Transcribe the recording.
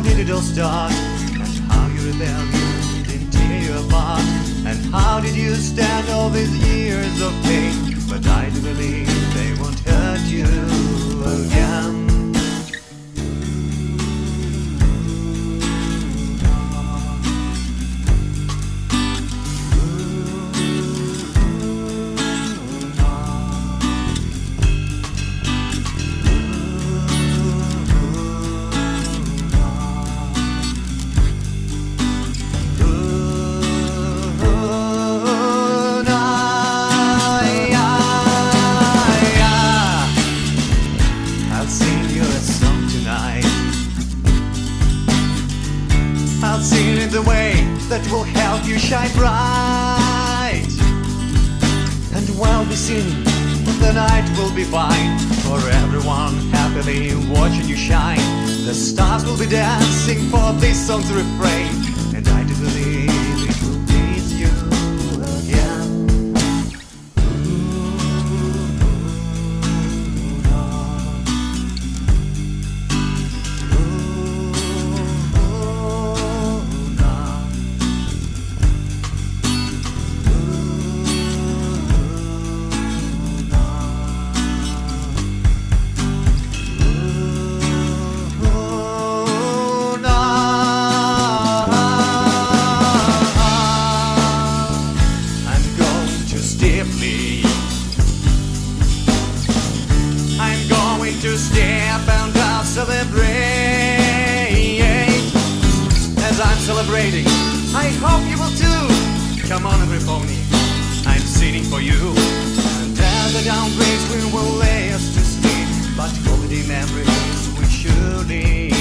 did it all start? And how your rebellion didn't tear you apart? And how did you stand all these years of pain? But I do believe they won't hurt you again. I'll sing in the way that will help you shine bright. And while we sing, the night will be fine. For everyone happily watching you shine. The stars will be dancing for this song's refrain. And I do believe it will please you again. I'm going to step and I'll celebrate. As I'm celebrating, I hope you will too. Come on, every pony, I'm singing for you. And as the down breaks, we will lay us to sleep. But holiday memories we surely